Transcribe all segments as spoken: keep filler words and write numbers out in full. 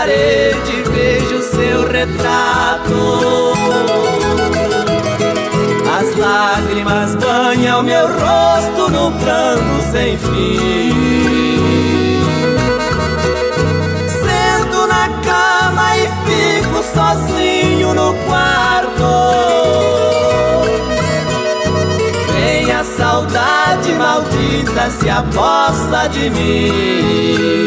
parede vejo seu retrato. As lágrimas banham meu rosto no pranto sem fim. Sento na cama e fico sozinho no quarto. Vem a saudade maldita, se aposta de mim.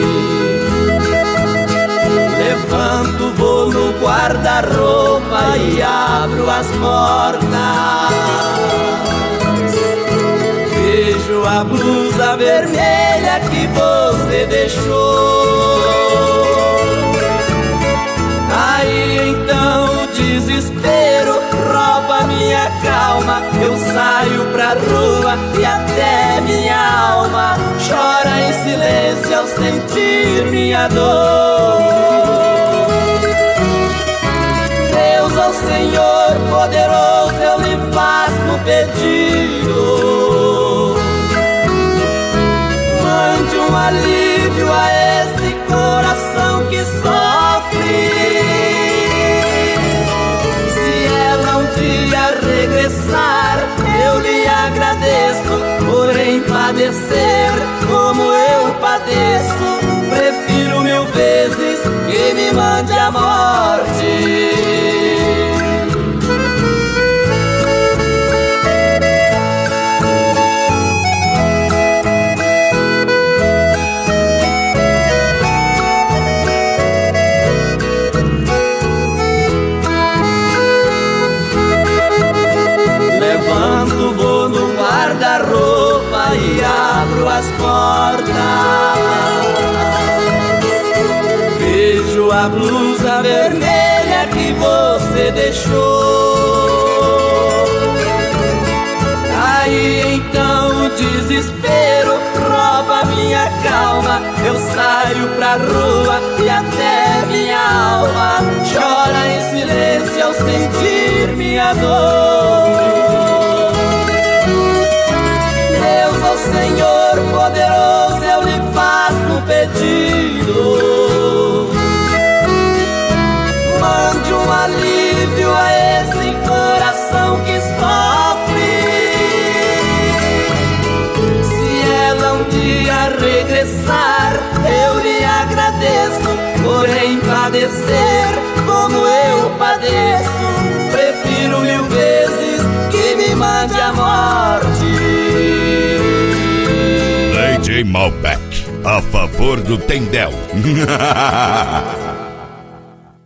Levanto, vou no guarda-roupa e abro as portas. Vejo a blusa vermelha que você deixou. Aí então o desespero rouba minha calma. Eu saio pra rua e até minha alma chora em silêncio ao sentir minha dor. Deus, ó Senhor poderoso, eu lhe faço um pedido. Mande um alívio a esse coração que sofre. Se ela um dia regressar, eu lhe agradeço por padecer como eu padeço. Prefiro mil vezes que me mande a morte. Levanto, vou no guarda-roupa e abro as portas. Vejo a blusa vermelha que você deixou. Aí então o desespero rouba minha calma. Eu saio pra rua e até minha alma chora em silêncio ao sentir minha dor. Deus, ó Senhor poderoso, eu lhe faço um pedido. Mande um alívio a esse coração que sofre. Se ela um dia regressar, eu lhe agradeço por padecer como eu padeço. Prefiro mil vezes que me mande a morte. D J Malbec, a favor do Tendel.